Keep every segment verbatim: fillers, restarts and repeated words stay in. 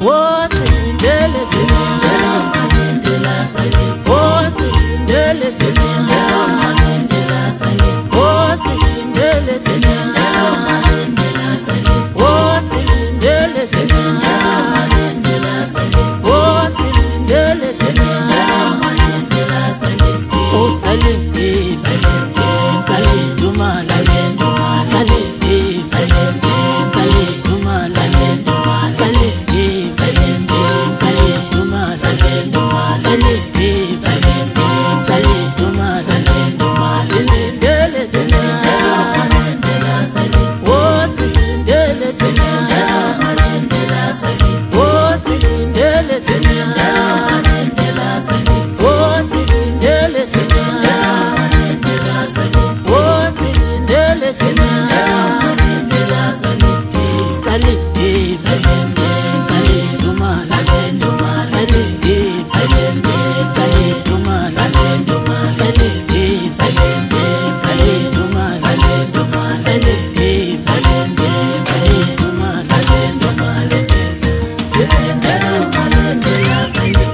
Oh silindele silindele Mandela sale Oh silindele silindele Mandela sale Oh silindele silindele Mandela sale Oh silindele silindele Mandela sale Oh silindele silindele Mandela sale Oh salinde salinde salinduma salinduma salinde salinde salinduma salinduma salinde salinde salinduma salinduma salinde salinde salinduma salinduma silindele silindele Mandela sale Oh silindele silindele Mandela sale Oh silindele silindele Mandela sale Oh silindele silindele Mandela sale Oh silindele silindele Mandela sale salinde salinde salinduma salinduma salinde salinde salinduma salinduma salinde salinde salinduma salinduma salinde salinde salinduma salinduma silindele Mandela sale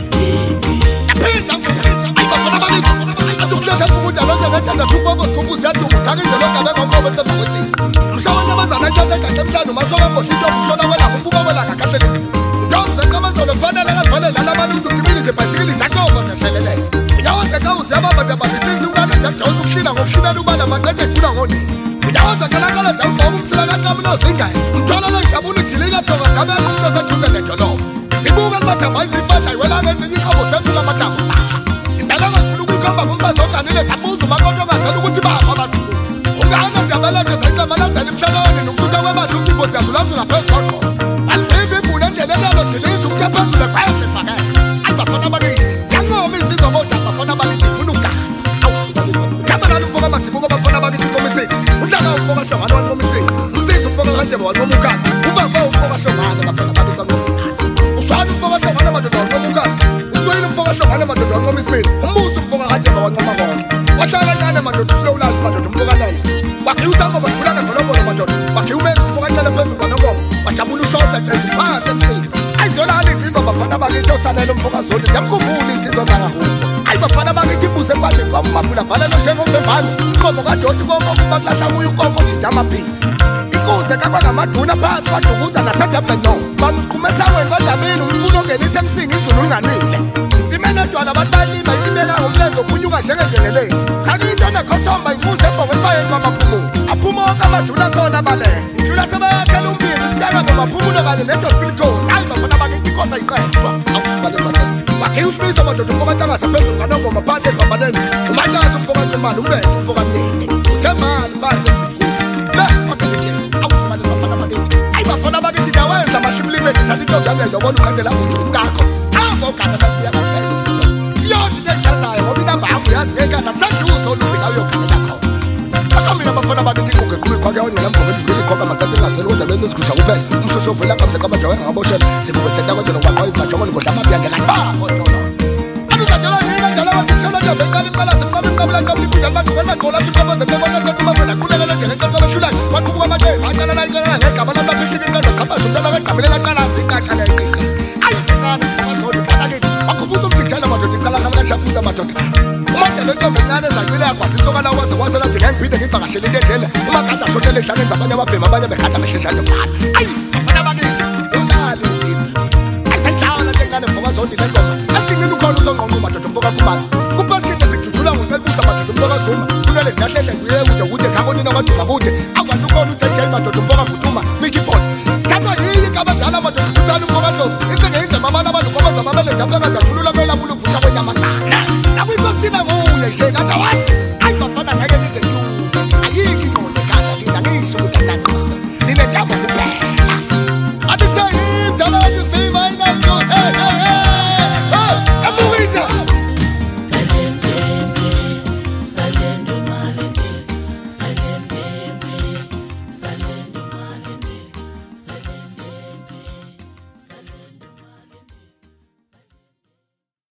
Ngenda thupoko sikhubuza yaduku ngakizwe lokho ngakho besemvusi mshawona bazana nthatha kahle mhlanu masoka ngohlito kushona wena kumbuka wena ngakahle Ntomze kamazolo fanele kafanele nalabantu ngibili zebhasikili zashoba seshelele Nyawo sekawuze ababa zebabisizi ungane zakudonsa ukuhlila ngokuhlilela ubala maqede funa ngoni Nyawo zakalakala zawubhoka umsila kaNkamulo zingayi Mthwala ngijabula idilika doka zabe umuntu osethuze nedolobha Sibuka limathamba izifahla iwela ngezinye iqobo sethula amathamba Indalanga sifuna ukuyikhomba kumfazi oganile sabuza umakoto ngazela ukuthi bapha abasiku Ungahamba siyabalanda sayixamalazela emhlabeni nokusutha kwabantu uSipho siyazulazula phezu koqo Alivivi ibhula endleleni yalodiliza ukuya phezulu ekhwehle fakele Ayi bafana bakithi siyancoma insizwa kodwa bafana bakithi ifuna ukugana Uthabalala umfoka amasibuko abafana bakithi inkomisini Uhlala umfoka hlongane wankomisini Umsizi umfoka kaNtshebe wancoma ukana Ubaba umfoka hlongane bafana bakithi bankomisana Uswana umfoka hlongane madoda wancoma ukana Uswayile umfoka hlongane madoda wancoma isibili Umbuso umfoka kaNtshebe wancoma konke Wahlala kancane madoda usilowulazi madoda umfoka lele Wakhiusa ngoba sifulanga dolobolo madoda Wakhiumeza umfoka hlala phezulu kwanongoba Wajabula ushoda eziphansi emsini Ayizolala insizwa bafana bakithi osalela umfoka zoni Ziyamkhumbula insizwa zangahulu Ayi bafana bakithi imbuzi empandeni kwamabhula valelo njengomsevalo Inkomo kadoti konke kubakulahla kuyo ukomo sidamabhisi Inkunze kakwa ngamaduna phansi wadukuza nasedabeno Bamuqhumesa wena kodabini umfuno ongenisa emsingi izulu linganile Simene dwala batalima ibeka ngomlenzo kunyuka njengenjengelezi Khakito nekhosomba inkunze embongo ebayeni kwamaphumu Aphumo kamaduna khona bale Idlula sebayakhela umbili Sitaka ngomaphumulo kanye nedolfini coast Ayi bafana bakithi inkosa yiqedwa Awusibale madeni Wakhe usibiso madoda umfoka ntangase phezulu kanongoma phansi babaneni Umantangase umfoka ntemali umbele umfoka mnini Uthemali phansi Le makithi awusibale bafana bakithi Ayi bafana bakithi ndawenza amashimlibe ngithatha intombi yami yayobona ukhandela umuntu umkakho Abo ukanda basiya kahle Yonke into engichazayo ngoba inamba yakho yazi ngekanda kusaduze olubika uyokhandela khona Asomina bafana bakithi kuke kume kwake wena mfowethu ngivile khona makade ngaselo kodwa bese sikhusha kuphela umshosho uvela kamse kamajawe ngaboshela sibuke senta konke nokwakho izibajoma ngodla amabiyanga kanti bapho tolo Anuzajala nina njalo wakushela nje beqala imqala semqaba imqabula nqabula ifuja abantu kwenda qola siqobo sebona kumafuna kulele nje ngeqobo eshula kwaqubuka amake baqala la iqala ngegama labantu abaphikile iqala qabazo umntana kaqabelela qala siqaqa la iqiqa ayi ngani bazodi fana ke akubuza umjijela madoda iqala kanjafuza madoda Umanje lo ntombi encane ezaqile yakwasiso kana waze wasela nje ngiphinde ngivakashele indlela uma kade ashoshele ehlane zabanye ababhema abanye bekhada behleshana mfana ayi bafana bakithi sonali insizwa ayisadlala ngane mfoka zondi lengoma asikingini ukhona usongqonqo madoda mfoka kumali kuphasikete sikujula ngokubusa madoda mfoka zuma kunele siyahlehla kuye kude kude khaboni nabantu bakude akwantu ukhona ujeje madoda mfoka futhuma wikipot sikhathwa yiyi kabadala madoda uthanda umfoka lo isengeize mama nabantu ngoba zamabele zaphenga